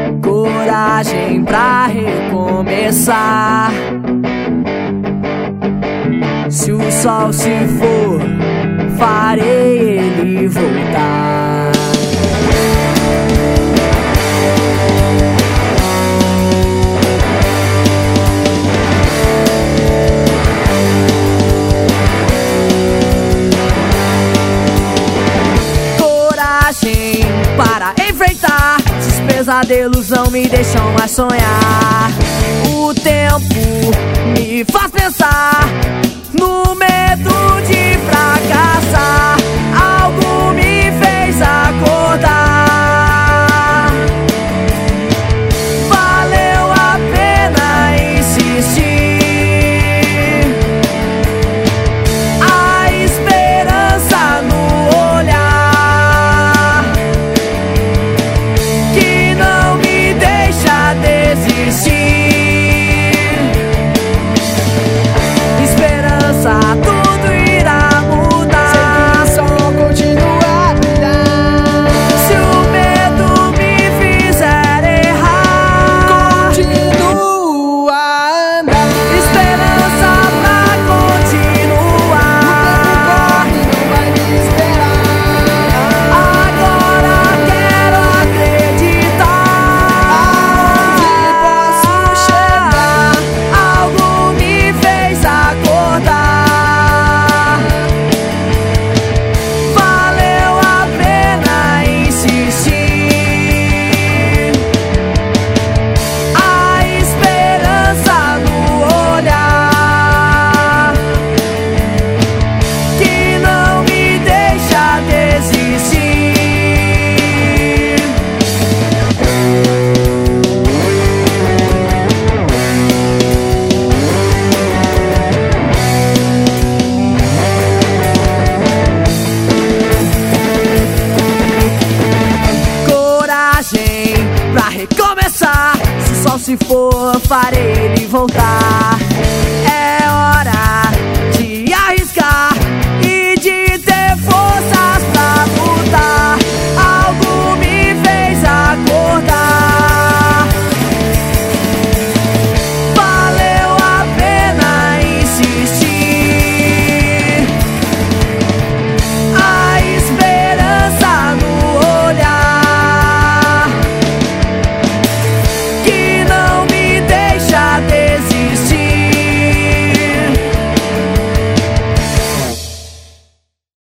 coragem pra recomeçar. Se o sol se for, farei ele voltar. Coragem para enfrentar, esses pesadelos não me deixam mais sonhar. O tempo me faz pensar no medo de fracassar. Algo me fez acordar. Valeu a pena insistir. A esperança no olhar que não me deixa desistir. Tudo irá mudar. Sempre o sol continua a brilhar. Se o medo me fizer errar, Continua a andar. esperança pra continuar. O tempo corre, não vai me esperar. Agora quero acreditar. Aonde posso chegar? Algo me fez acordar. Pra recomeçar, se o sol se for, farei ele voltar.